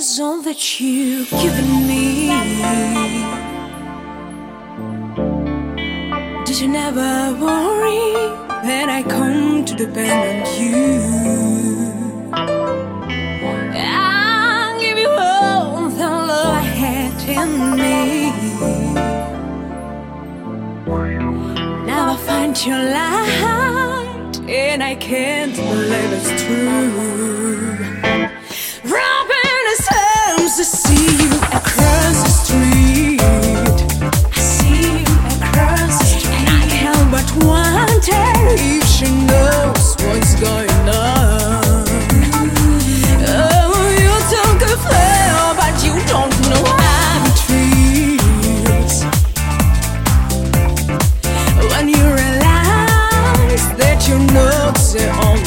is all that you've given me. Did you never worry that I come to depend on you? I'll give you all the love I had in me. Now I find your light and I can't believe it's true. Rubbing his arms to see you across the street. I see you across the street, and I can't but wonder if she knows what's going on. Oh, you took a flower, but you don't know how it feels when you realize that you're not the only